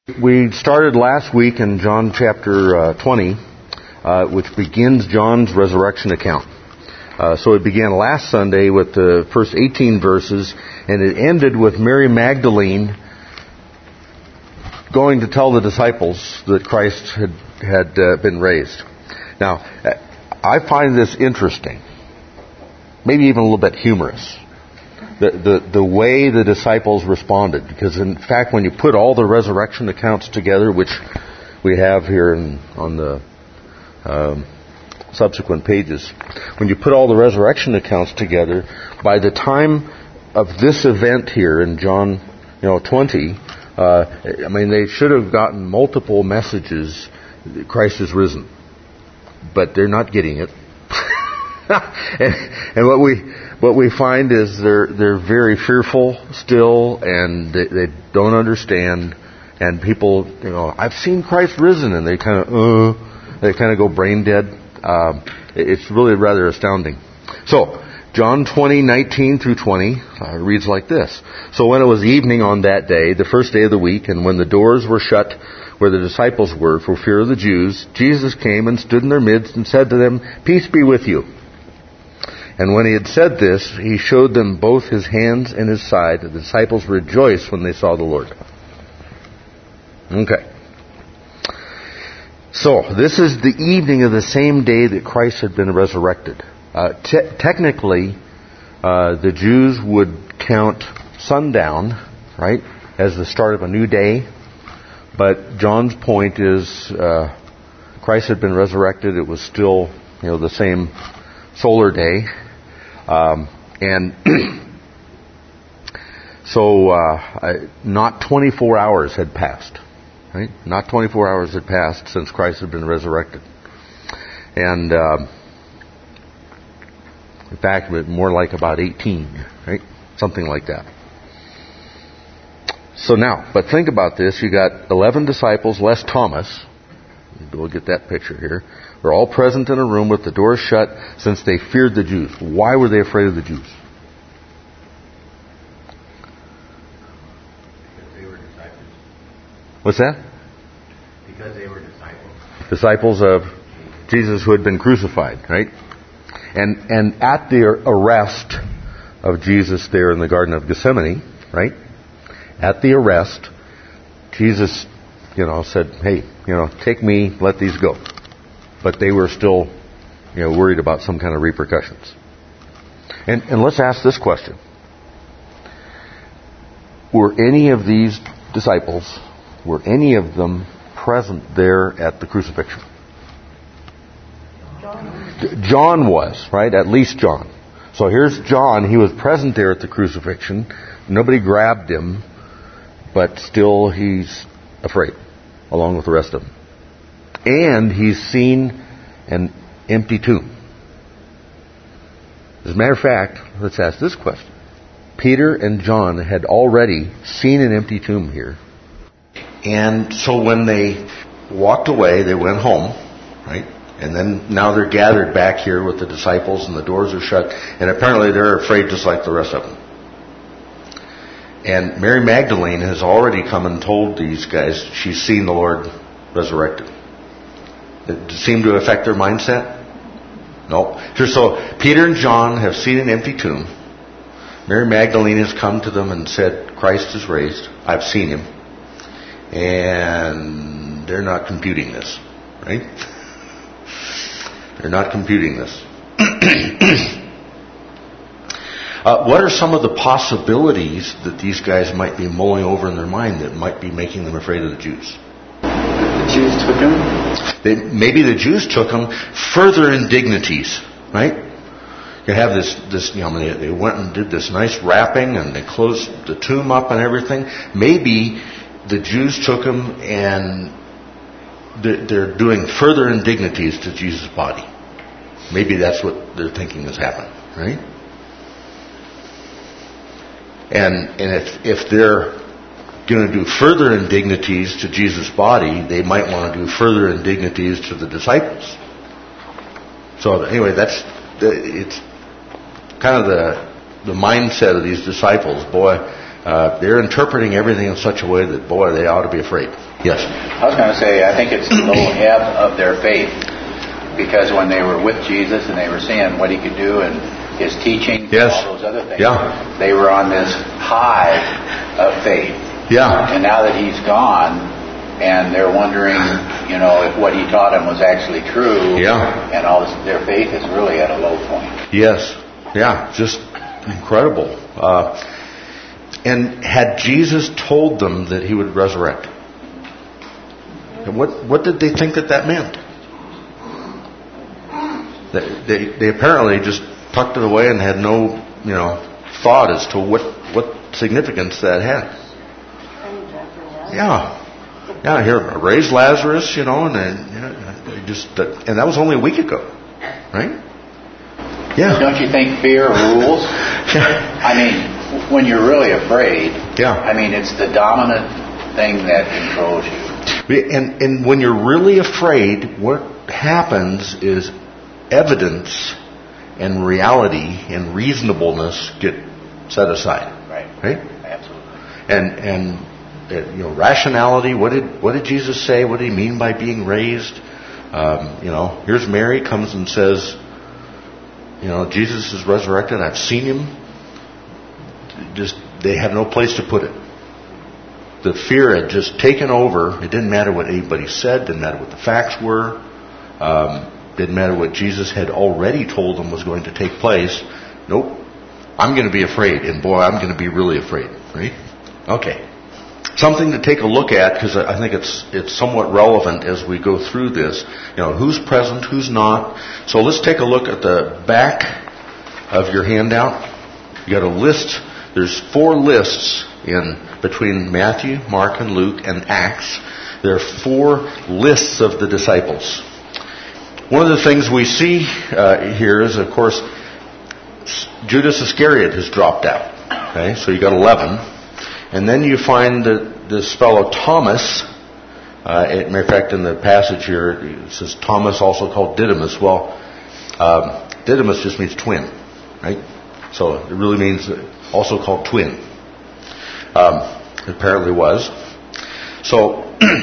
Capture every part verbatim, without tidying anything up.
We started last week in John chapter uh, twenty, uh, which begins John's resurrection account. Uh, so it began last Sunday with the first eighteen verses, and it ended with Mary Magdalene going to tell the disciples that Christ had, had uh, been raised. Now, I find this interesting, maybe even a little bit humorous. The, the the way the disciples responded, because in fact when you put all the resurrection accounts together, which we have here in, on the um, subsequent pages, when you put all the resurrection accounts together, by the time of this event here in John, you know, twenty, uh, I mean they should have gotten multiple messages that Christ is risen, but they're not getting it. and, and what we what we find is they're they're very fearful still, and they, they don't understand. And people, you know, I've seen Christ risen, and they kind of uh, they kind of go brain dead. Uh, it's really rather astounding. So John twenty nineteen through twenty uh, reads like this: So when it was evening on that day, the first day of the week, and when the doors were shut where the disciples were for fear of the Jews, Jesus came and stood in their midst and said to them, "Peace be with you." And when he had said this, he showed them both his hands and his side. The disciples rejoiced when they saw the Lord. Okay. So, this is the evening of the same day that Christ had been resurrected. Uh, te- technically, uh, the Jews would count sundown, right, as the start of a new day. But John's point is, uh, Christ had been resurrected. It was still, you know, the same solar day. Um, and so, uh, not twenty-four hours had passed, right? Not twenty-four hours had passed since Christ had been resurrected. And, um, in fact, more like about eighteen, right? Something like that. So now, but think about this. You got eleven disciples, less Thomas. We'll get that picture here. They're all present in a room with the doors shut since they feared the Jews. Why were they afraid of the Jews? Because they were disciples. What's that? Because they were disciples. Disciples of Jesus who had been crucified, right? And and at the arrest of Jesus there in the Garden of Gethsemane, right? At the arrest, Jesus, you know, said, "Hey, you know, take me, let these go." But they were still, you know, worried about some kind of repercussions. And, and let's ask this question. Were any of these disciples, were any of them present there at the crucifixion? John. John was, right? At least John. So here's John. He was present there at the crucifixion. Nobody grabbed him, but still he's afraid, along with the rest of them. And he's seen an empty tomb. As a matter of fact, let's ask this question. Peter and John had already seen an empty tomb here. And so when they walked away, they went home, right? And then now they're gathered back here with the disciples and the doors are shut. And apparently they're afraid just like the rest of them. And Mary Magdalene has already come and told these guys she's seen the Lord resurrected. It seemed to affect their mindset? No. So Peter and John have seen an empty tomb. Mary Magdalene has come to them and said, "Christ is raised. I've seen him." And they're not computing this, right? They're not computing this. uh, what are some of the possibilities that these guys might be mulling over in their mind that might be making them afraid of the Jews? The Jews took him? They, maybe the Jews took him. Further indignities, right? You have this, this you know, they, they went and did this nice wrapping and they closed the tomb up and everything. Maybe the Jews took him and they're doing further indignities to Jesus' body. Maybe that's what they're thinking has happened, right? And and if if they're going to do further indignities to Jesus' body, they might want to do further indignities to the disciples. So anyway, that's the, it's kind of the the mindset of these disciples. Boy, uh, they're interpreting everything in such a way that, boy, they ought to be afraid. Yes? I was going to say, I think it's the low ebb of their faith. Because when they were with Jesus and they were seeing what he could do and his teaching yes. and all those other things, yeah. they were on this high of faith. Yeah. And now that he's gone, and they're wondering, you know, if what he taught them was actually true, yeah. and all this, their faith is really at a low point. Yes. Yeah. Just incredible. Uh, and had Jesus told them that he would resurrect? And what, what did they think that that meant? They, they, they apparently just tucked it away and had no, you know, thought as to what, what significance that had. Yeah. Yeah, here, raised Lazarus, you know, and then, you know, just, and that was only a week ago, right? Yeah. Don't you think fear rules? I mean, when you're really afraid, yeah. I mean, it's the dominant thing that controls you. And, and when you're really afraid, what happens is evidence and reality and reasonableness get set aside. Right. Right? Absolutely. And, and, uh, you know, rationality, what did, what did Jesus say? What did he mean by being raised? Um, you know, here's Mary comes and says, you know, Jesus is resurrected. I've seen him. Just, they have no place to put it. The fear had just taken over. It didn't matter what anybody said. Didn't matter what the facts were. Um, didn't matter what Jesus had already told them was going to take place. Nope. I'm going to be afraid. And boy, I'm going to be really afraid. Right? Okay. Something to take a look at, because I think it's it's somewhat relevant as we go through this. You know, who's present, who's not. So let's take a look at the back of your handout. You got a list. There's four lists in between Matthew, Mark, and Luke, and Acts. There are four lists of the disciples. One of the things we see uh, here is, of course, Judas Iscariot has dropped out. Okay, so you got eleven. And then you find that this fellow Thomas, uh, as a matter of fact, in the passage here, it says Thomas, also called Didymus. Well, um, Didymus just means twin, right? So it really means also called twin. Um, it apparently was. So,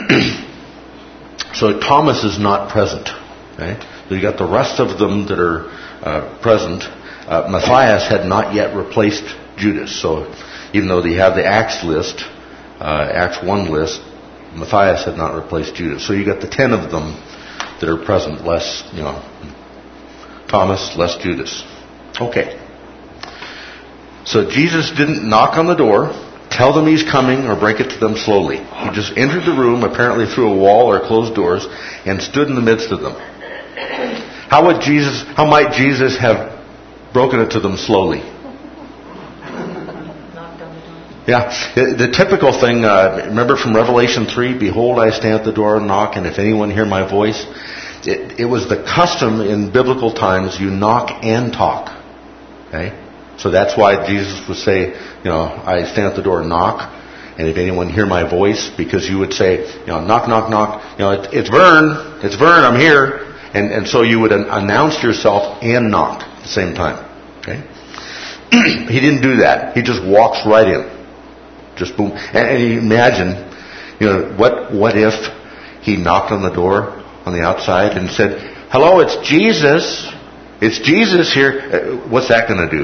so Thomas is not present. Okay? So you got the rest of them that are uh, present. Uh, Matthias had not yet replaced Judas. So even though they have the Acts list, uh, Acts one list, Matthias had not replaced Judas. So you got the ten of them that are present, less, you know, Thomas, less Judas. Okay. So Jesus didn't knock on the door, tell them he's coming, or break it to them slowly. He just entered the room, apparently through a wall or closed doors, and stood in the midst of them. How would Jesus, how might Jesus have broken it to them slowly? Yeah, the, the typical thing, uh, remember from Revelation three, behold, I stand at the door and knock, and if anyone hear my voice, it, it was the custom in biblical times, you knock and talk. Okay? So that's why Jesus would say, you know, I stand at the door and knock, and if anyone hear my voice, because you would say, you know, knock, knock, knock, you know, it, it's Vern, it's Vern, I'm here. And, and so you would an- announce yourself and knock at the same time. Okay? He didn't do that. He just walks right in. Just boom. And, and you imagine, you know, what what if he knocked on the door on the outside and said, hello, it's Jesus. It's Jesus here. Uh, what's that going to do?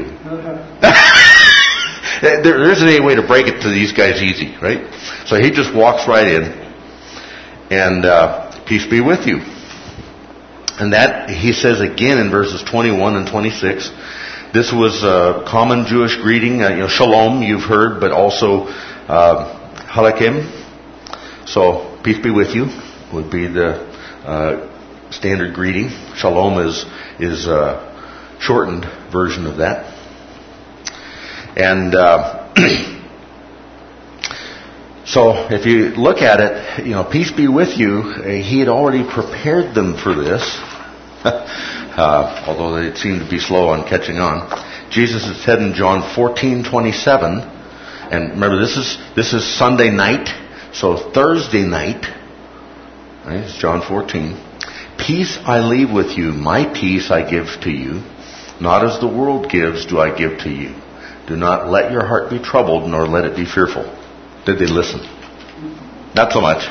there, there isn't any way to break it to these guys easy, right? So he just walks right in, and uh, peace be with you. And that, he says again in verses twenty-one and twenty-six, this was a common Jewish greeting, uh, you know, shalom, you've heard, but also uh, halakim. So, peace be with you, would be the uh, standard greeting. Shalom is is a shortened version of that. And uh, so, if you look at it, you know, peace be with you, uh, he had already prepared them for this. Uh, although they seem to be slow on catching on. Jesus has said in John fourteen twenty-seven, and remember this is this is Sunday night, so Thursday night, right? It's John fourteen. Peace I leave with you, my peace I give to you. Not as the world gives do I give to you. Do not let your heart be troubled, nor let it be fearful. Did they listen? Not so much.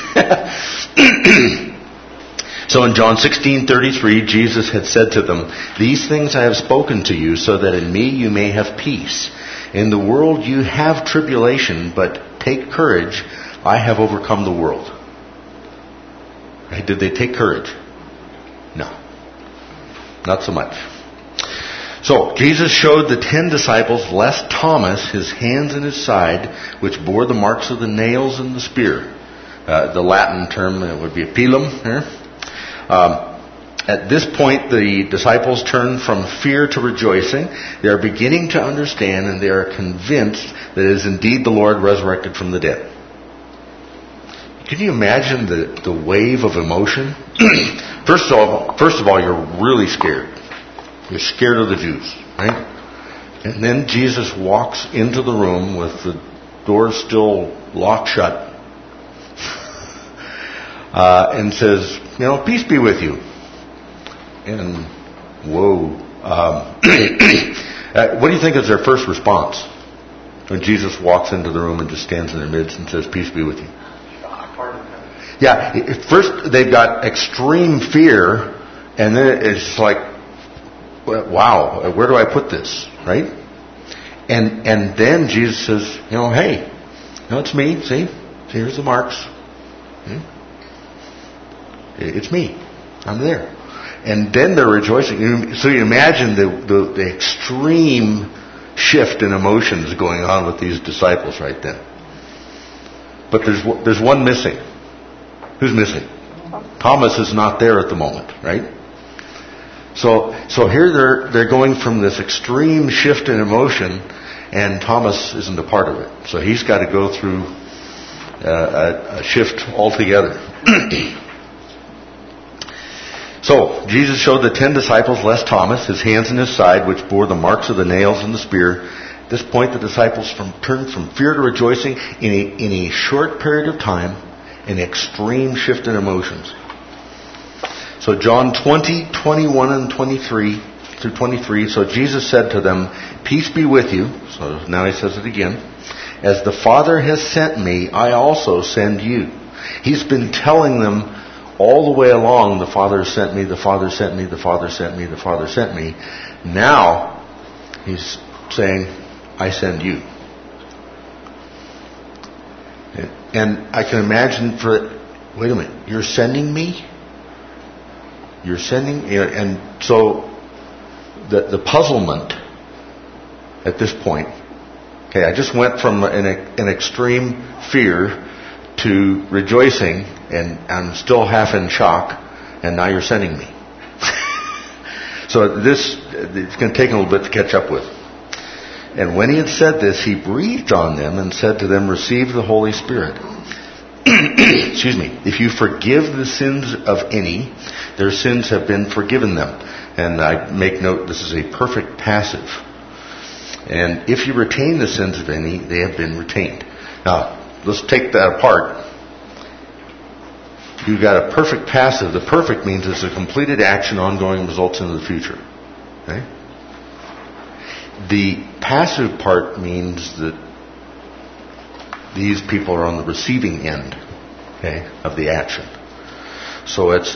So in John sixteen thirty-three, Jesus had said to them, "These things I have spoken to you, so that in me you may have peace. In the world you have tribulation, but take courage. I have overcome the world." Right? Did they take courage? No. Not so much. So, Jesus showed the ten disciples, less Thomas, his hands and his side, which bore the marks of the nails and the spear. Uh, the Latin term uh, would be pilum here. Um, at this point, the disciples turn from fear to rejoicing. They are beginning to understand, and they are convinced that it is indeed the Lord resurrected from the dead. Can you imagine the, the wave of emotion? First of all, first of all, you're really scared. You're scared of the Jews, right? And then Jesus walks into the room with the door still locked shut, uh, and says, "You know, peace be with you." And whoa, um, uh, what do you think is their first response when Jesus walks into the room and just stands in their midst and says, "Peace be with you"? Yeah, at first they've got extreme fear, and then it's like, wow, where do I put this, right? And and then Jesus says, you know, hey, you know, it's me, see? See, here's the marks. Hmm? It's me. I'm there. And then they're rejoicing. So you imagine the, the, the extreme shift in emotions going on with these disciples right then. But there's there's one missing. Who's missing? Thomas is not there at the moment, right? So so here they're they're going from this extreme shift in emotion, and Thomas isn't a part of it. So he's got to go through uh, a, a shift altogether. So Jesus showed the ten disciples, less Thomas, his hands and his side, which bore the marks of the nails and the spear. At this point, the disciples from, turned from fear to rejoicing in a, in a short period of time, an extreme shift in emotions. So John twenty, twenty-one and twenty-three through twenty-three. So Jesus said to them, "Peace be with you." So now he says it again. "As the Father has sent me, I also send you." He's been telling them all the way along, the Father sent me, the Father sent me, the Father sent me, the Father sent me. Now he's saying, I send you. And I can imagine for, wait a minute, you're sending me? You're sending, and so the the puzzlement at this point, okay, I just went from an, an extreme fear to rejoicing, and I'm still half in shock, and now you're sending me. So this, it's going to take a little bit to catch up with. And when he had said this, he breathed on them and said to them, "Receive the Holy Spirit." Excuse me. "If you forgive the sins of any, their sins have been forgiven them." And I make note, this is a perfect passive. "And if you retain the sins of any, they have been retained." Now, let's take that apart. You've got a perfect passive. The perfect means it's a completed action, ongoing results into the future. Okay? The passive part means that these people are on the receiving end, okay, of the action. So it's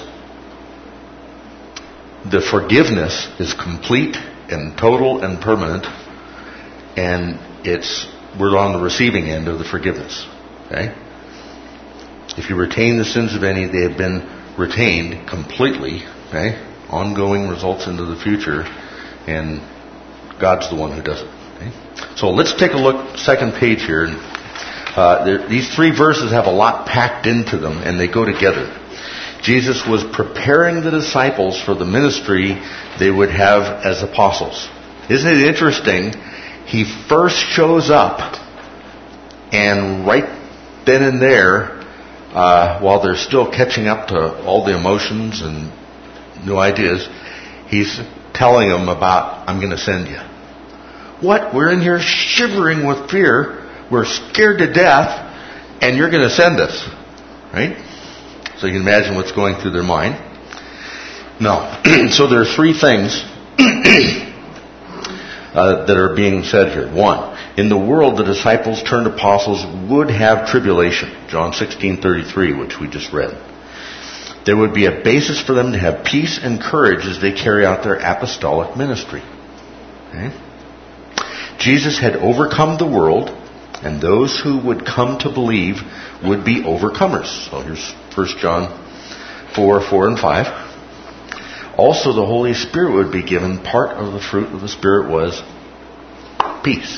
the forgiveness is complete and total and permanent, and it's we're on the receiving end of the forgiveness. Okay? If you retain the sins of any, they have been retained completely. Okay? Ongoing results into the future, and God's the one who does it. Okay? So let's take a look, second page here. Uh, there, these three verses have a lot packed into them, and they go together. Jesus was preparing the disciples for the ministry they would have as apostles. Isn't it interesting? He first shows up, and right then and there, uh, while they're still catching up to all the emotions and new ideas, he's telling them about, I'm going to send you. What? We're in here shivering with fear. We're scared to death, and you're going to send us. Right? So you can imagine what's going through their mind. No. So there are three things uh, that are being said here. One, in the world the disciples turned apostles would have tribulation. John sixteen thirty-three, which we just read. There would be a basis for them to have peace and courage as they carry out their apostolic ministry. Okay? Jesus had overcome the world, and those who would come to believe would be overcomers. So here's First John four, four and five. Also the Holy Spirit would be given. Part of the fruit of the Spirit was peace.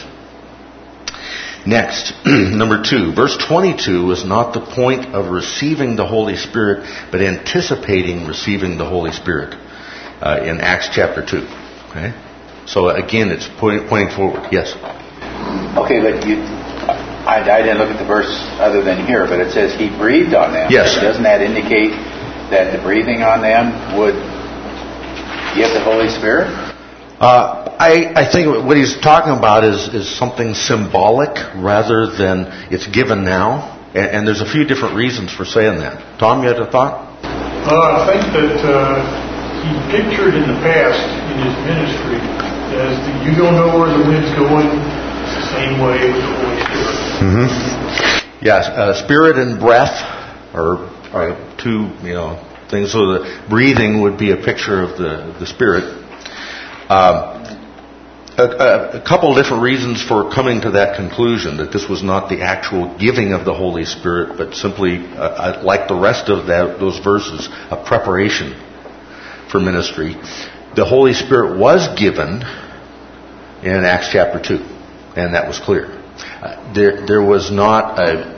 Next, number two, verse twenty-two is not the point of receiving the Holy Spirit, but anticipating receiving the Holy Spirit uh, in Acts chapter two. Okay, so again, it's point, pointing forward. Yes. Okay, but you, I, I didn't look at the verse other than here, but it says He breathed on them. Yes. Doesn't that indicate that the breathing on them would give the Holy Spirit? Uh, I, I think what he's talking about is, is something symbolic rather than it's given now. And, and there's a few different reasons for saying that. Tom, you had a thought? Uh, I think that uh, he pictured in the past in his ministry as the, you don't know where the wind's going, it's the same way with the Holy Spirit. Mm-hmm. Yes, uh, spirit and breath are, are two, you know, things. So the breathing would be a picture of the, the Spirit. Um, a, a couple of different reasons for coming to that conclusion, that this was not the actual giving of the Holy Spirit, but simply, uh, like the rest of that, those verses, a preparation for ministry. The Holy Spirit was given in Acts chapter two, and that was clear. Uh, there, there was not a,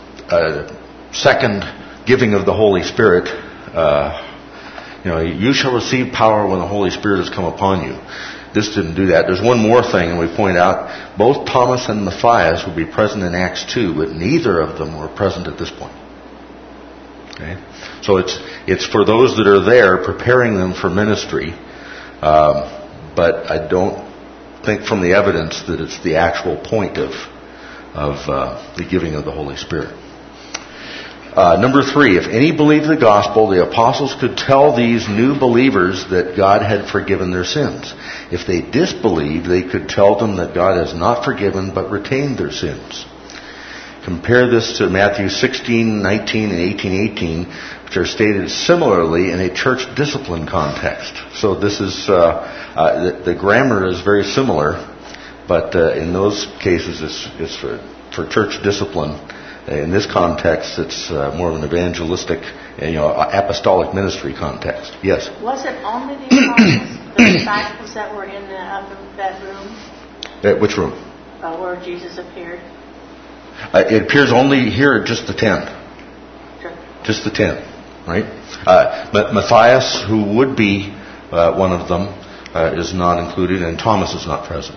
a second giving of the Holy Spirit. Uh, You know, you shall receive power when the Holy Spirit has come upon you. This didn't do that. There's one more thing, and we point out, both Thomas and Matthias would be present in Acts two, but neither of them were present at this point. Okay? So it's it's for those that are there, preparing them for ministry, um, but I don't think from the evidence that it's the actual point of, of uh, the giving of the Holy Spirit. Uh, number three, if any believed the gospel, the apostles could tell these new believers that God had forgiven their sins. If they disbelieved, they could tell them that God has not forgiven but retained their sins. Compare this to Matthew sixteen, nineteen, and eighteen, eighteen, which are stated similarly in a church discipline context. So this is, uh, uh, the, the grammar is very similar, but uh, in those cases it's, it's for, for church discipline. In this context, it's uh, more of an evangelistic, you know, apostolic ministry context. Yes? Was it only the apostles, the disciples that were in the upper that room? Uh, which room? Uh, where Jesus appeared? Uh, it appears only here, just the ten. Sure. Just the ten, right? Uh, but Matthias, who would be uh, one of them, uh, is not included, and Thomas is not present.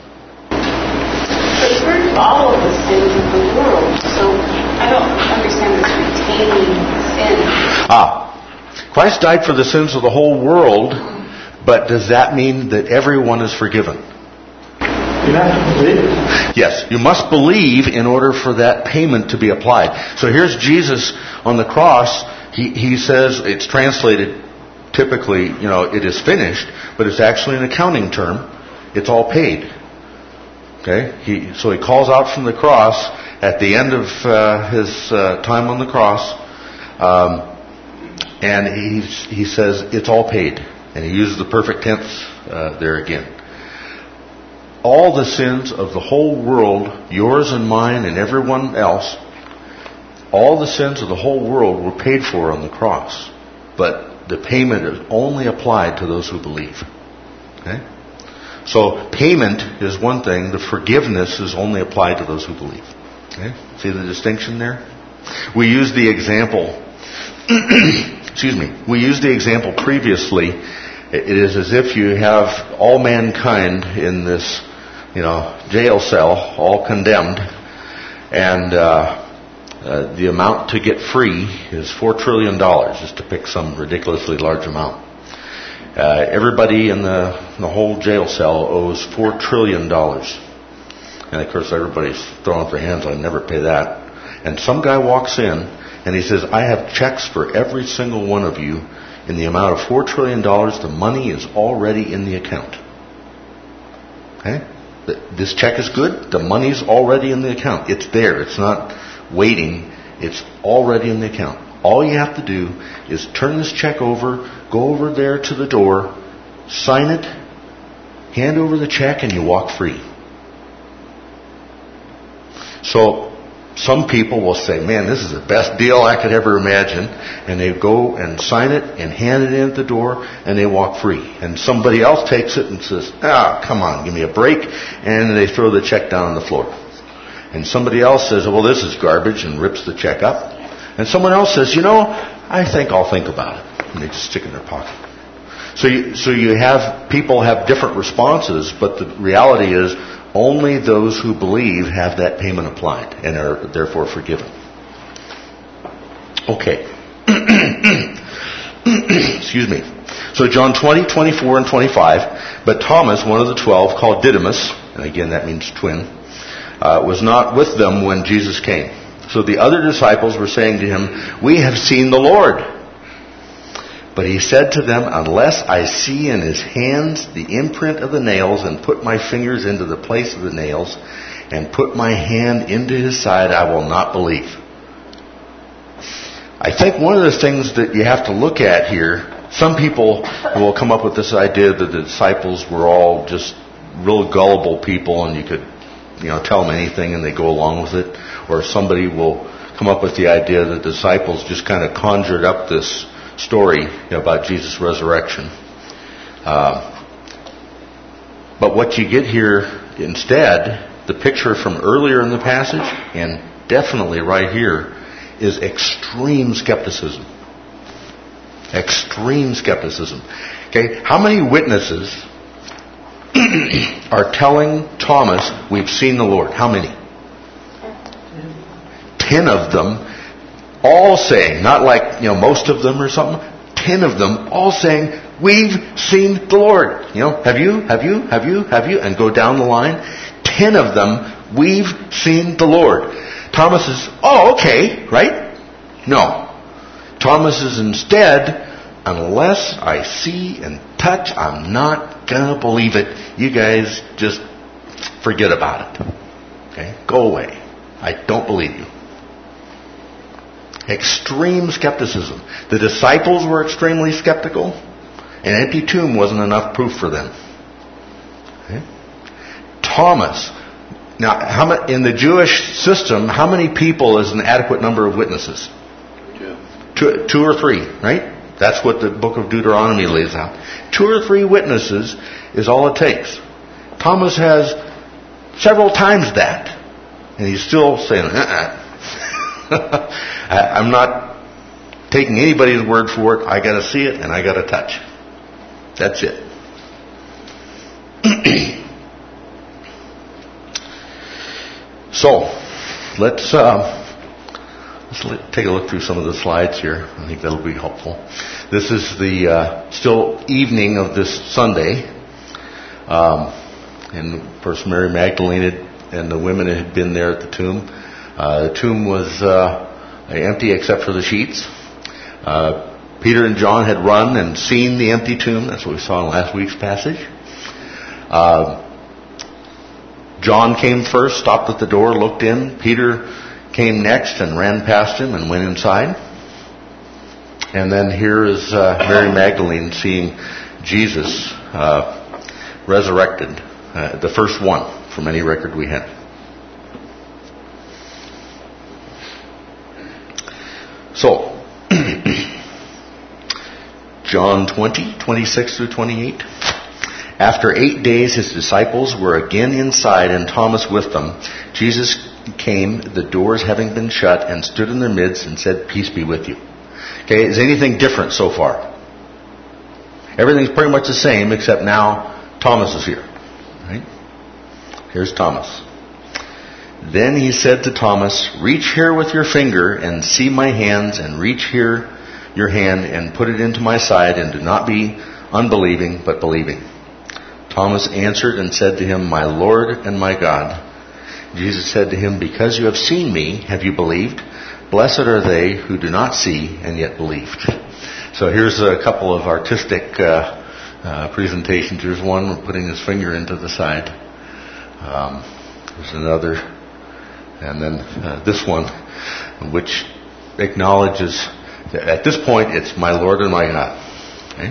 But we're all of the sins of the world, so I don't understand this retaining sin. Ah, Christ died for the sins of the whole world, but does that mean that everyone is forgiven? You have to believe. Yes, you must believe in order for that payment to be applied. So here's Jesus on the cross. He, he says, it's translated typically, you know, it is finished, but it's actually an accounting term. It's all paid. Okay? He, so he calls out from the cross at the end of uh, his uh, time on the cross, um, and he he says it's all paid, and he uses the perfect tense uh, there again. All the sins of the whole world, yours and mine and everyone else, all the sins of the whole world were paid for on the cross, but the payment is only applied to those who believe. Okay? So payment is one thing, the forgiveness is only applied to those who believe. Okay? See the distinction there? We used the example, excuse me, we used the example previously. It is as if you have all mankind in this, you know, jail cell, all condemned, and uh, uh, the amount to get free is four trillion dollars, just to pick some ridiculously large amount. Uh, everybody in the, the whole jail cell owes four trillion dollars. And of course everybody's throwing up their hands, I'll never pay that. And some guy walks in and he says, I have checks for every single one of you in the amount of four trillion dollars. The money is already in the account. Okay? This check is good. The money's already in the account. It's there. It's not waiting. It's already in the account. All you have to do is turn this check over, go over there to the door, sign it, hand over the check, and you walk free. So some people will say, man, this is the best deal I could ever imagine. And they go and sign it and hand it in at the door, and they walk free. And somebody else takes it and says, ah, come on, give me a break. And they throw the check down on the floor. And somebody else says, well, this is garbage, and rips the check up. And someone else says, you know, I think I'll think about it. And they just stick it in their pocket. So you, so you have, people have different responses, but the reality is only those who believe have that payment applied and are therefore forgiven. Okay. Excuse me. So John twenty, twenty-four, and twenty-five. But Thomas, one of the twelve, called Didymus, and again that means twin, uh, was not with them when Jesus came. So the other disciples were saying to him, we have seen the Lord. But he said to them, unless I see in his hands the imprint of the nails, and put my fingers into the place of the nails, and put my hand into his side, I will not believe. I think one of the things that you have to look at here, some people will come up with this idea that the disciples were all just real gullible people, and you could, you know, tell them anything and they go along with it. Or somebody will come up with the idea that the disciples just kind of conjured up this story, you know, about Jesus' resurrection. Uh, but what you get here instead, the picture from earlier in the passage, and definitely right here, is extreme skepticism. Extreme skepticism. Okay, how many witnesses are telling Thomas, we've seen the Lord? How many? Ten of them, all saying, not like, you know, most of them or something, ten of them all saying, we've seen the Lord. You know, have you, have you, have you, have you, and go down the line. Ten of them, we've seen the Lord. Thomas is, oh, okay, right? No. Thomas is instead, unless I see and touch, I'm not gonna believe it. You guys just forget about it. Okay? Go away. I don't believe you. Extreme skepticism. The disciples were extremely skeptical. An empty tomb wasn't enough proof for them. Okay? Thomas. Now, how many, in the Jewish system, how many people is an adequate number of witnesses? Two. Two, two or three, right? That's what the book of Deuteronomy lays out. Two or three witnesses is all it takes. Thomas has several times that. And he's still saying, uh-uh. I'm not taking anybody's word for it. I got to see it and I got to touch. That's it. So, let's uh, let's let, take a look through some of the slides here. I think that'll be helpful. This is the uh, still evening of this Sunday, um, and of course Mary Magdalene had, and the women had been there at the tomb. Uh, the tomb was uh, empty except for the sheets. Uh, Peter and John had run and seen the empty tomb. That's what we saw in last week's passage. Uh, John came first, stopped at the door, looked in. Peter came next and ran past him and went inside. And then here is uh, Mary Magdalene seeing Jesus uh, resurrected, uh, the first one from any record we have. So, John twenty, twenty-six through twenty-eight. After eight days, his disciples were again inside and Thomas with them. Jesus came, the doors having been shut, and stood in their midst and said, peace be with you. Okay, is anything different so far? Everything's pretty much the same, except now Thomas is here. Right? Here's Thomas. Then he said to Thomas, reach here with your finger and see my hands, and reach here your hand and put it into my side, and do not be unbelieving but believing. Thomas answered and said to him, my Lord and my God. Jesus said to him, because you have seen me, have you believed? Blessed are they who do not see and yet believed. So here's a couple of artistic uh, uh, presentations. Here's one putting his finger into the side. Um, there's another, and then uh, this one, which acknowledges that at this point it's my Lord and my God. Okay?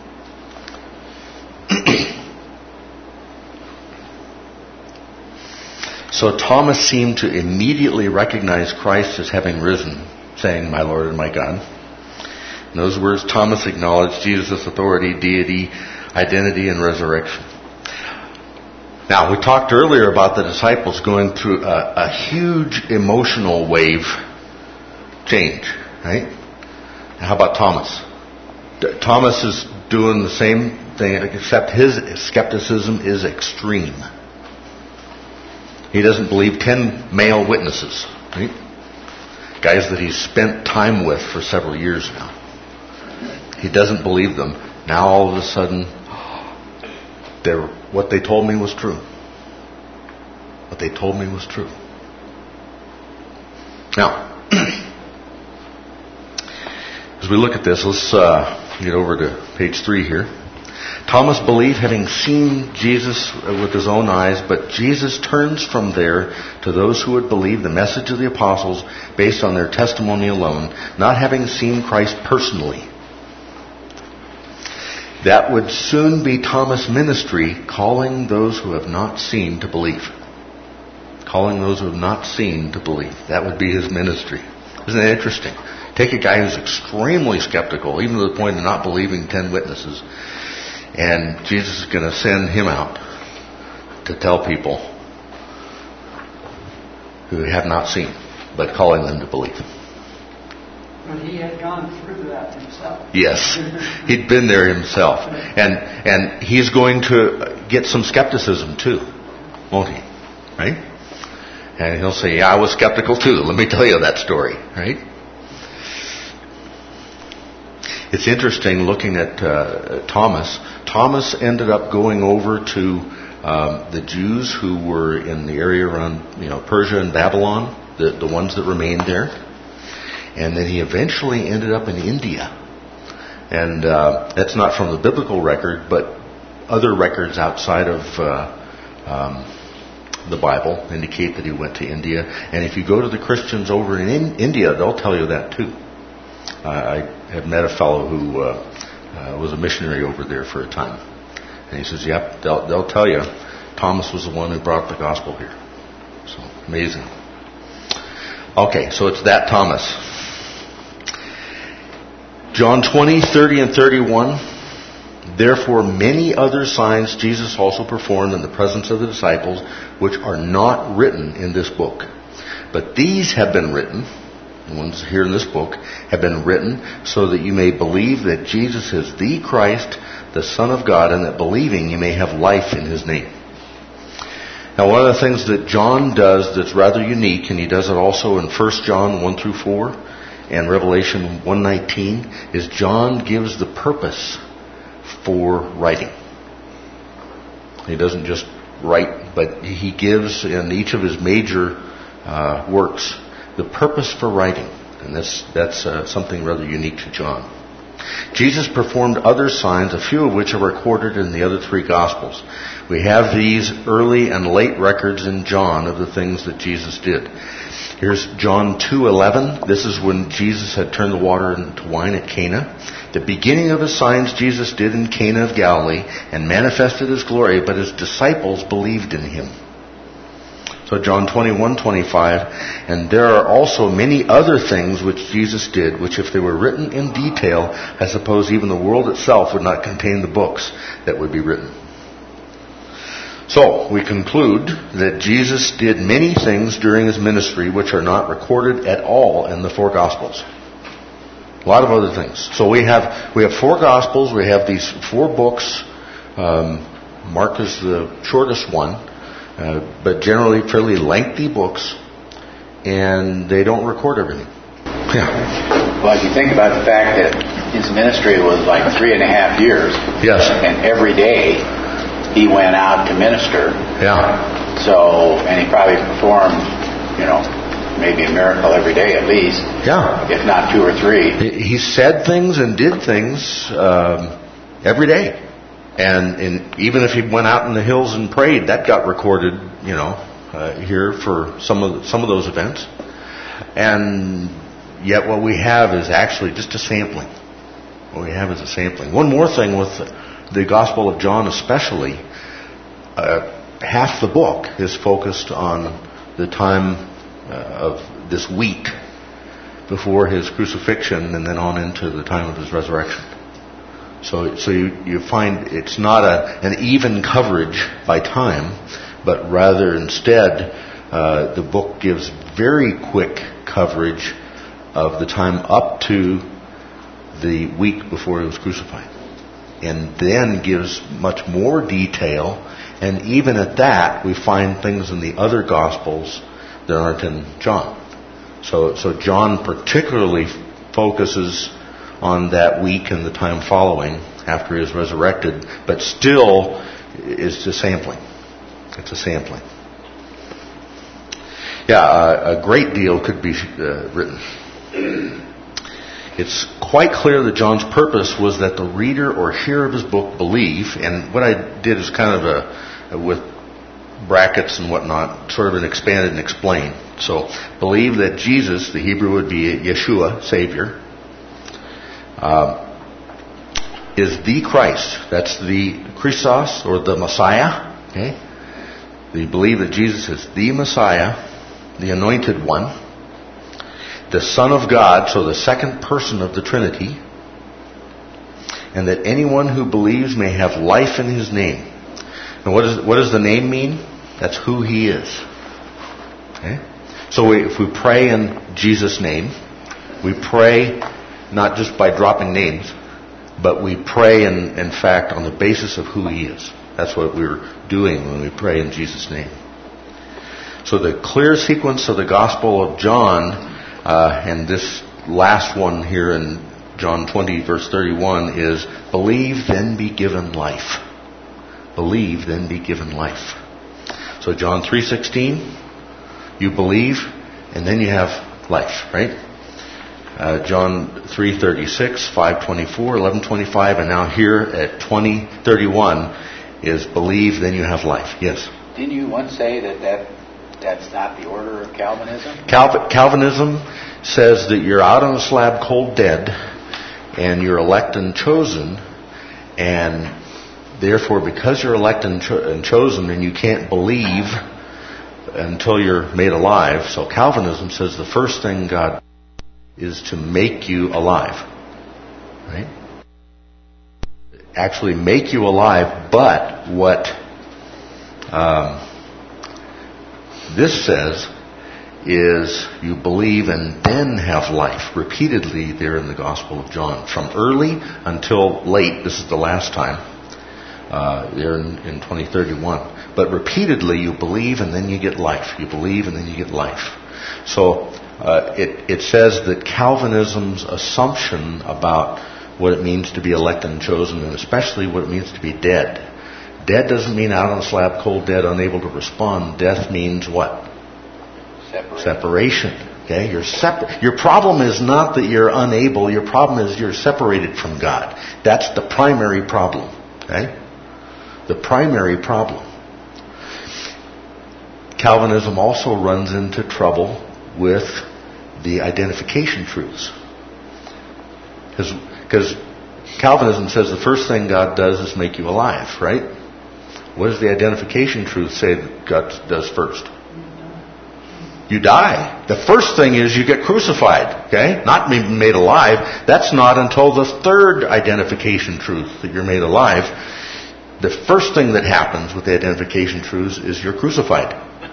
So Thomas seemed to immediately recognize Christ as having risen, saying, "My Lord and my God." In those words, Thomas acknowledged Jesus' authority, deity, identity, and resurrection. Now, we talked earlier about the disciples going through a, a huge emotional wave change, right? How about Thomas? Thomas is doing the same thing, except his skepticism is extreme. He doesn't believe ten male witnesses, right? Guys that he's spent time with for several years now. He doesn't believe them. Now all of a sudden, they're, what they told me was true. What they told me was true. Now, as we look at this, let's uh, get over to page three here. Thomas believed, having seen Jesus with his own eyes, but Jesus turns from there to those who would believe the message of the apostles based on their testimony alone, not having seen Christ personally. That would soon be Thomas' ministry, calling those who have not seen to believe. Calling those who have not seen to believe. That would be his ministry. Isn't that interesting? Take a guy who's extremely skeptical, even to the point of not believing ten witnesses, and Jesus is going to send him out to tell people who have not seen, but calling them to believe. But he had gone through that himself. Yes, he'd been there himself. And and he's going to get some skepticism too, won't he? Right? And he'll say, yeah, I was skeptical too. Let me tell you that story. Right? It's interesting looking at uh, Thomas. Thomas ended up going over to um, the Jews who were in the area around, you know, Persia and Babylon, the, the ones that remained there. And then he eventually ended up in India. And uh, that's not from the biblical record, but other records outside of uh, um, the Bible indicate that he went to India. And if you go to the Christians over in, in India, they'll tell you that too. Uh, I have met a fellow who uh, uh, was a missionary over there for a time. And he says, yep, they'll, they'll tell you Thomas was the one who brought the gospel here. So, amazing. Okay, so it's that Thomas. John twenty, thirty, and thirty-one. Therefore, many other signs Jesus also performed in the presence of the disciples, which are not written in this book. But these have been written, the ones here in this book, have been written so that you may believe that Jesus is the Christ, the Son of God, and that believing you may have life in His name. Now, one of the things that John does that's rather unique, and he does it also in First John one through four and Revelation one nineteen, is John gives the purpose for writing. He doesn't just write, but he gives in each of his major uh, works the purpose for writing. And that's, that's uh, something rather unique to John. Jesus performed other signs, a few of which are recorded in the other three Gospels. We have these early and late records in John of the things that Jesus did. Here's John two eleven. This is when Jesus had turned the water into wine at Cana. The beginning of the signs Jesus did in Cana of Galilee and manifested His glory, but His disciples believed in Him. So John twenty-one twenty-five, and there are also many other things which Jesus did, which if they were written in detail, I suppose even the world itself would not contain the books that would be written. So, we conclude that Jesus did many things during His ministry which are not recorded at all in the four Gospels. A lot of other things. So we have we have four Gospels, we have these four books. Um, Mark is the shortest one, uh, but generally fairly lengthy books, and they don't record everything. Yeah. Well, if you think about the fact that His ministry was like three and a half years. Yes. And every day He went out to minister. Yeah. So, and He probably performed, you know, maybe a miracle every day at least. Yeah. If not two or three. He said things and did things um, every day. And, and even if he went out in the hills and prayed, that got recorded, you know, uh, here for some of the, some of those events. And yet what we have is actually just a sampling. What we have is a sampling. One more thing with the Gospel of John especially, uh, half the book is focused on the time uh, of this week before his crucifixion and then on into the time of his resurrection. So, so you, you find it's not a, an even coverage by time, but rather instead uh, the book gives very quick coverage of the time up to the week before he was crucified, and then gives much more detail. And even at that, we find things in the other Gospels that aren't in John. So, so John particularly focuses on that week and the time following after he is resurrected, but still is a sampling. It's a sampling. Yeah, a, a great deal could be uh, written. It's quite clear that John's purpose was that the reader or hearer of his book believe, and what I did is kind of a, a with brackets and whatnot, sort of an expanded and explain. So, believe that Jesus, the Hebrew would be Yeshua, Savior, uh, is the Christ. That's the Christos, or the Messiah. Okay? They believe that Jesus is the Messiah, the Anointed One, the Son of God, so the second person of the Trinity, and that anyone who believes may have life in His name. And what, is, what does the name mean? That's who He is. Okay? So we, if we pray in Jesus' name, we pray not just by dropping names, but we pray in, in fact on the basis of who He is. That's what we're doing when we pray in Jesus' name. So the clear sequence of the Gospel of John, uh, and this last one here in John twenty verse thirty-one is, believe then be given life. Believe then be given life. So John three sixteen, you believe and then you have life, right? Uh, John three thirty-six, five twenty-four, eleven twenty-five, and now here at twenty thirty-one is believe then you have life. Yes? Didn't you once say that, that that's not the order of Calvinism? Cal- Calvinism says that you're out on a slab cold dead and you're elect and chosen, and therefore because you're elect and, cho- and chosen and you can't believe until you're made alive. So Calvinism says the first thing God is to make you alive. Right? Actually make you alive, but what um, this says is you believe and then have life. Repeatedly there in the Gospel of John. From early until late, this is the last time, uh, there in, in twenty thirty-one. But repeatedly you believe and then you get life. You believe and then you get life. So Uh, it, it says that Calvinism's assumption about what it means to be elect and chosen, and especially what it means to be dead. Dead doesn't mean out on a slab, cold dead, unable to respond. Death means what? Separation. Separation. Okay, you're separ- Your problem is not that you're unable. Your problem is you're separated from God. That's the primary problem. Okay, the primary problem. Calvinism also runs into trouble with the identification truths. Because Calvinism says the first thing God does is make you alive, right? What does the identification truth say that God does first? You die. The first thing is you get crucified, okay? Not made alive. That's not until the third identification truth that you're made alive. The first thing that happens with the identification truths is you're crucified.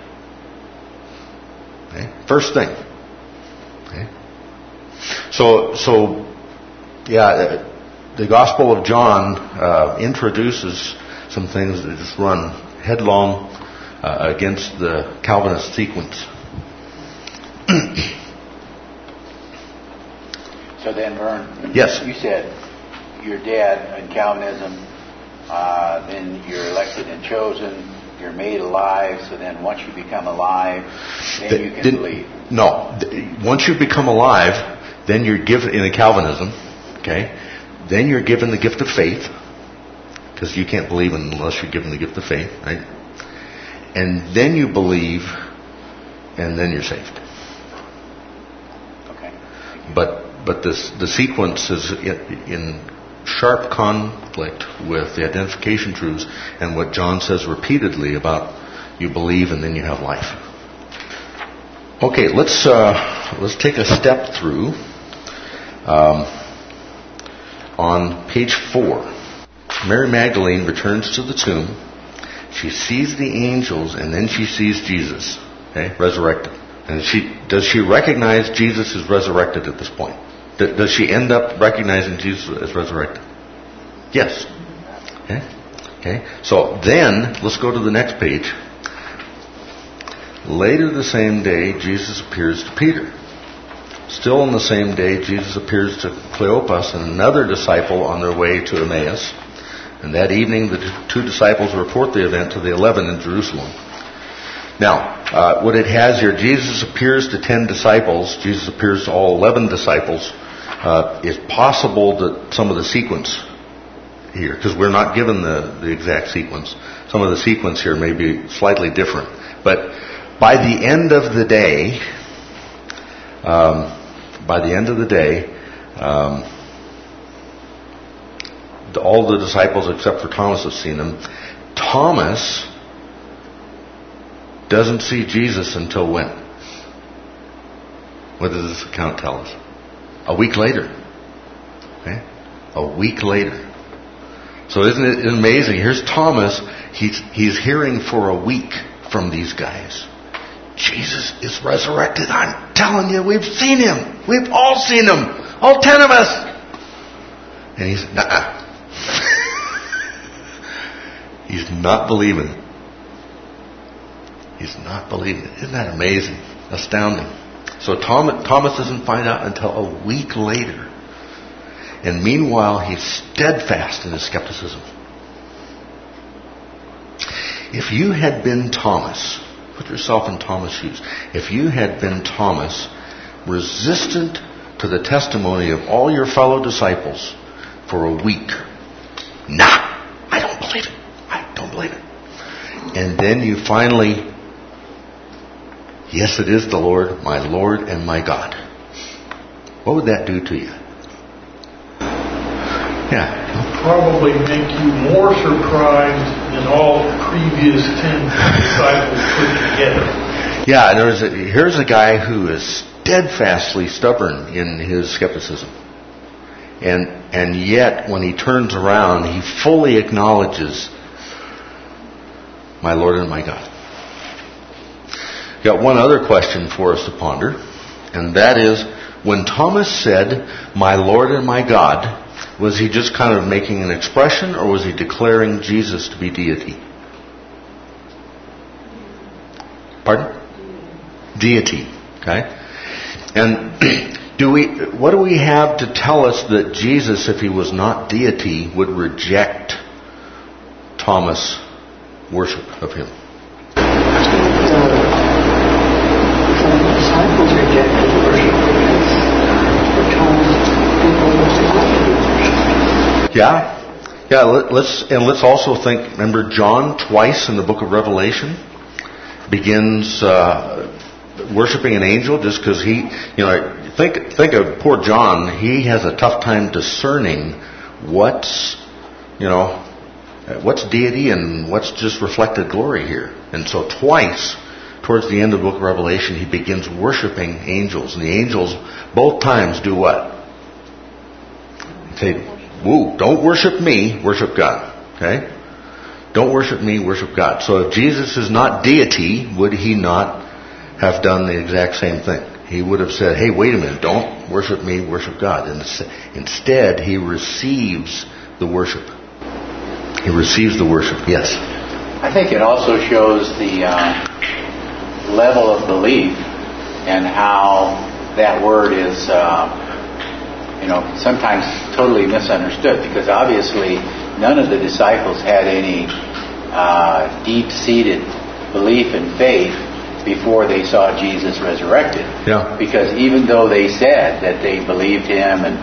Okay? First thing. Okay? So, so, yeah, the Gospel of John uh, introduces some things that just run headlong uh, against the Calvinist sequence. So then, Vern, yes, you said you're dead in Calvinism, uh, then you're elected and chosen. You're made alive, so then once you become alive, then the, you can the, believe. No. The, once you become alive, then you're given, in a Calvinism, okay, then you're given the gift of faith, because you can't believe unless you're given the gift of faith, right? And then you believe, and then you're saved. Okay. But but this the sequence is in, in sharp conflict with the identification truths and what John says repeatedly about you believe and then you have life. Okay, let's uh, let's take a step through um, on page four. Mary Magdalene returns to the tomb. She sees the angels and then she sees Jesus, okay, resurrected. And she does she recognize Jesus is resurrected at this point? Does she end up recognizing Jesus as resurrected? Yes. Okay. Okay. So then, let's go to the next page. Later the same day, Jesus appears to Peter. Still on the same day, Jesus appears to Cleopas and another disciple on their way to Emmaus. And that evening, the two disciples report the event to the eleven in Jerusalem. Now, uh, what it has here, Jesus appears to ten disciples. Jesus appears to all eleven disciples. Uh, it's possible that some of the sequence here, because we're not given the, the exact sequence, some of the sequence here may be slightly different. But by the end of the day, um, by the end of the day, um, the, all the disciples except for Thomas have seen him. Thomas doesn't see Jesus until when? What does this account tell us? A week later. Okay? A week later. So isn't it amazing? Here's Thomas. He's, he's hearing for a week from these guys. Jesus is resurrected. I'm telling you, we've seen him. We've all seen him. All ten of us. And he's, nah. He's not believing it. He's not believing it. Isn't that amazing? Astounding. So Thomas, Thomas doesn't find out until a week later. And meanwhile, he's steadfast in his skepticism. If you had been Thomas, put yourself in Thomas' shoes. If you had been Thomas, resistant to the testimony of all your fellow disciples for a week, nah, I don't believe it. I don't believe it. And then you finally, yes, it is the Lord, my Lord and my God. What would that do to you? Yeah. Probably make you more surprised than all the previous ten disciples put together. Yeah, there's a, here's a guy who is steadfastly stubborn in his skepticism. And and yet, when he turns around, he fully acknowledges my Lord and my God. Got one other question for us to ponder, and that is, when Thomas said, my Lord and my God, was he just kind of making an expression, or was he declaring Jesus to be deity? Pardon? Deity. Okay? And do we? What do we have to tell us that Jesus, if he was not deity, would reject Thomas' worship of him? The disciples rejected the worship because the Thomas people was not. Yeah, yeah. Let, let's and let's also think. Remember, John twice in the book of Revelation begins uh, worshiping an angel just because he, you know, think think of poor John. He has a tough time discerning what's, you know, what's deity and what's just reflected glory here. And so twice, towards the end of the book of Revelation, he begins worshiping angels, and the angels both times do what? Say, woo, don't worship me, worship God. Okay? Don't worship me, worship God. So if Jesus is not deity, would he not have done the exact same thing? He would have said, hey, wait a minute, don't worship me, worship God. And instead, he receives the worship. He receives the worship, yes. I think it also shows the uh, level of belief and how that word is, uh, you know, sometimes totally misunderstood, because obviously none of the disciples had any uh, deep-seated belief and faith before they saw Jesus resurrected. Yeah. Because even though they said that they believed him and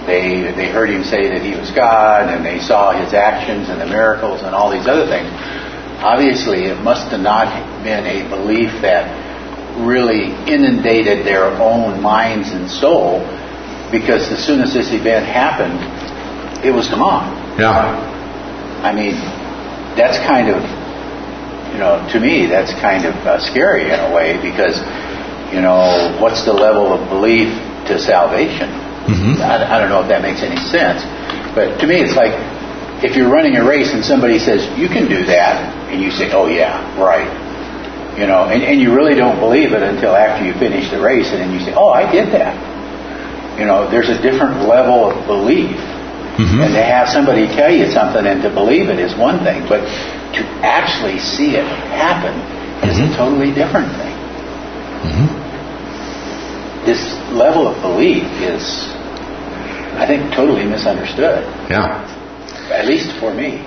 They they heard him say that he was God, and they saw his actions and the miracles and all these other things. Obviously, it must have not been a belief that really inundated their own minds and soul, because as soon as this event happened, it was gone. Yeah. I mean, that's kind of, you know, to me, that's kind of uh, scary in a way, because, you know, what's the level of belief to salvation? Mm-hmm. I, I don't know if that makes any sense. But to me, it's like, if you're running a race and somebody says, you can do that, and you say, oh yeah, right. You know, and, and you really don't believe it until after you finish the race, and then you say, oh, I did that. You know, there's a different level of belief. Mm-hmm. And to have somebody tell you something and to believe it is one thing, but to actually see it happen is mm-hmm. a totally different thing. Mm-hmm. This level of belief is, I think, totally misunderstood. Yeah. At least for me.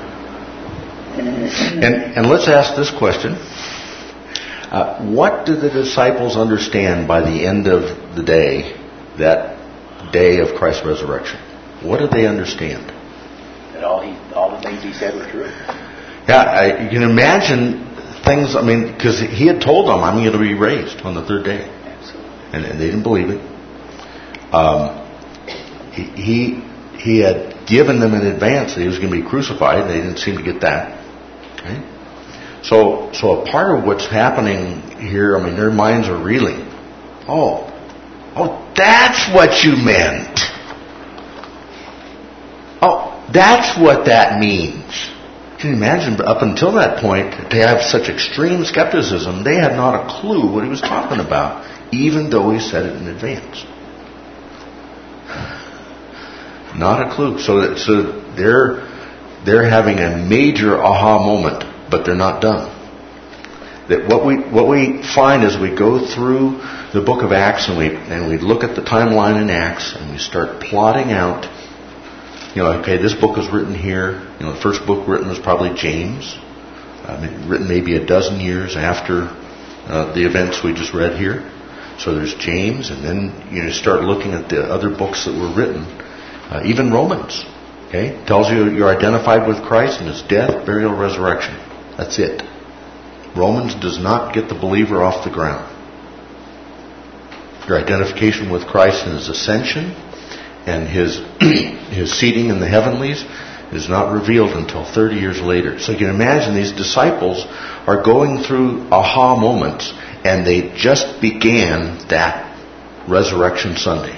And, and let's ask this question. Uh, what do the disciples understand by the end of the day, that day of Christ's resurrection? What did they understand? That all he, all the things he said were true. Yeah, I, you can imagine things, I mean, because he had told them, I'm going to be raised on the third day. Absolutely. And, and they didn't believe it. Um, he, he he had given them in advance that he was going to be crucified, and they didn't seem to get that. Okay? So, so a part of what's happening here, I mean, their minds are reeling. Oh, oh, that's what you meant. Oh, that's what that means. Can you imagine, up until that point, to have such extreme skepticism, they had not a clue what he was talking about, even though he said it in advance. Not a clue. So, that, so they're they're having a major aha moment, but they're not done. That what we what we find as we go through the book of Acts and we and we look at the timeline in Acts and we start plotting out, you know, okay, this book was written here. You know, the first book written was probably James, I mean, written maybe a dozen years after uh, the events we just read here. So there's James, and then you know, start looking at the other books that were written. Uh, even Romans, okay, tells you you're identified with Christ in His death, burial, resurrection. That's it. Romans does not get the believer off the ground. Your identification with Christ in His ascension and His His seating in the heavenlies is not revealed until thirty years later. So you can imagine these disciples are going through aha moments, and they just began that Resurrection Sunday.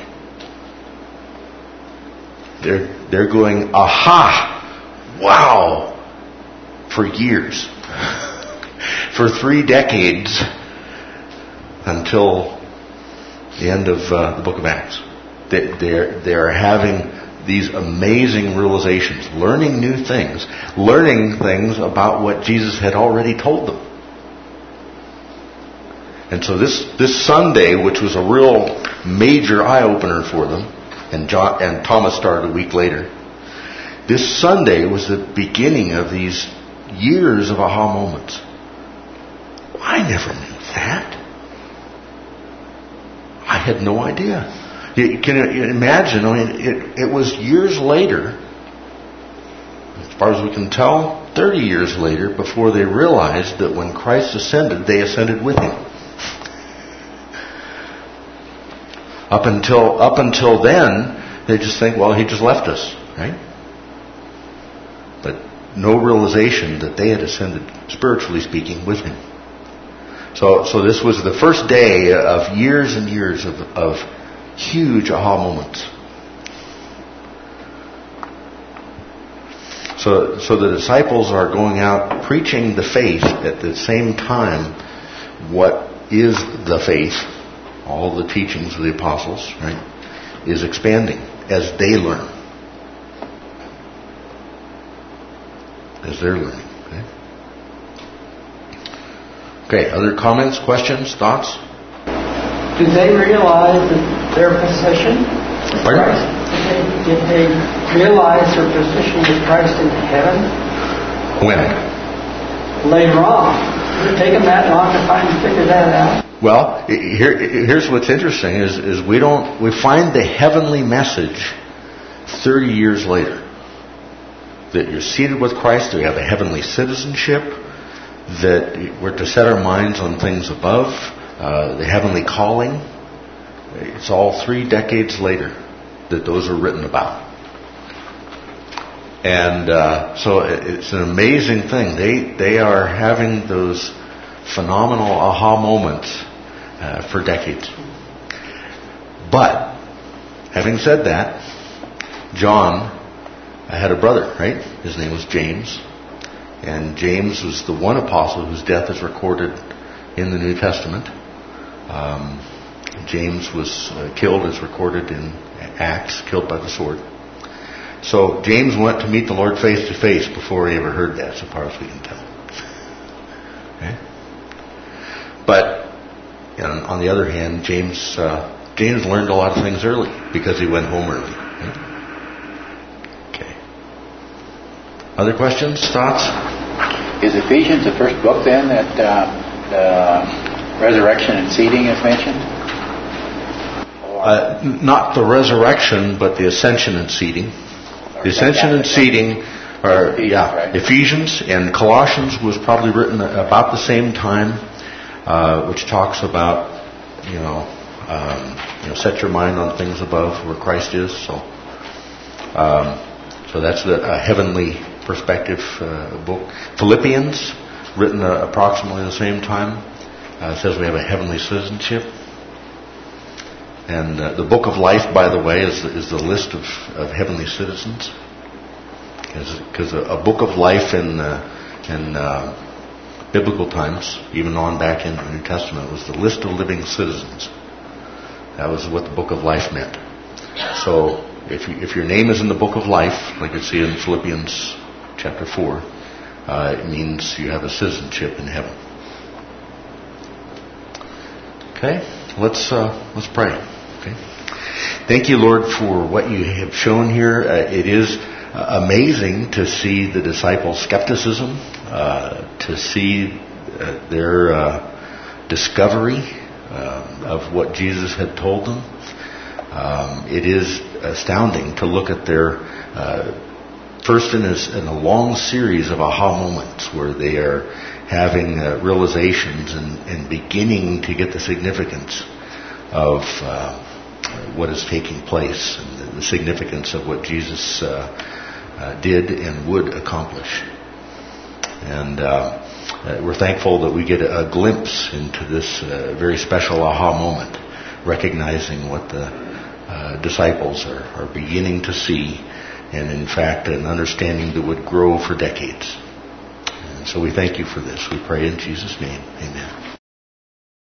They're they're going, aha, wow, for years, for three decades, until the end of uh, the book of Acts. They, they're they're having these amazing realizations, learning new things, learning things about what Jesus had already told them. And so this this Sunday, which was a real major eye opener for them. And John and Thomas started a week later. This Sunday was the beginning of these years of aha moments. I never knew that. I had no idea. You can imagine, I mean, it, it was years later, as far as we can tell, thirty years later, before they realized that when Christ ascended, they ascended with Him. Up until up until then, they just think, well, He just left us, right? But no realization that they had ascended, spiritually speaking, with Him. So, so this was the first day of years and years of, of huge aha moments. So, so the disciples are going out preaching the faith at the same time. What is the faith? All the teachings of the apostles, right, is expanding as they learn. As they're learning. Okay, okay, other comments, questions, thoughts? Do they realize that their position with Pardon? Christ? Did they, did they realize their position with Christ in heaven? When? Later on. Did it take them that long to finally figure that out? Well, here, here's what's interesting is, is we don't we find the heavenly message thirty years later, that you're seated with Christ, that we have a heavenly citizenship, that we're to set our minds on things above, uh, the heavenly calling. It's all three decades later that those are written about. And uh, so it's an amazing thing. They they are having those phenomenal aha moments uh, for decades. But, having said that, John had a brother, right? His name was James. And James was the one apostle whose death is recorded in the New Testament. Um, James was uh, killed, as recorded in Acts, killed by the sword. So James went to meet the Lord face to face before he ever heard that, so far as we can tell. Okay? But you know, on the other hand, James uh, James learned a lot of things early because he went home early. Right? Okay. Other questions, thoughts? Is Ephesians the first book then that uh, the resurrection and seating is mentioned? Uh, not the resurrection, but the ascension and seating. The ascension and seating are, yeah, Ephesians, and Colossians was probably written about the same time, uh, which talks about, you know, um, you know, set your mind on things above where Christ is. So, um, so that's the, a heavenly perspective uh, book. Philippians, written uh, approximately the same time, uh, says we have a heavenly citizenship. And uh, the Book of Life, by the way, is, is the list of, of heavenly citizens. Because a, a book of life in, uh, in uh, biblical times, even on back in the New Testament, was the list of living citizens. That was what the Book of Life meant. So if, you, if your name is in the Book of Life, like you see in Philippians chapter four, uh, it means you have a citizenship in heaven. Okay, let's uh, let's pray. Okay. Thank you, Lord, for what you have shown here. Uh, it is uh, amazing to see the disciples' skepticism, uh, to see uh, their uh, discovery uh, of what Jesus had told them. Um, it is astounding to look at their uh, first in a, in a long series of aha moments where they are having uh, realizations and, and beginning to get the significance of uh, what is taking place and the significance of what Jesus uh, uh, did and would accomplish. And uh, uh, we're thankful that we get a, a glimpse into this uh, very special aha moment, recognizing what the uh, disciples are, are beginning to see, and in fact an understanding that would grow for decades. And so we thank you for this. We pray in Jesus' name. Amen.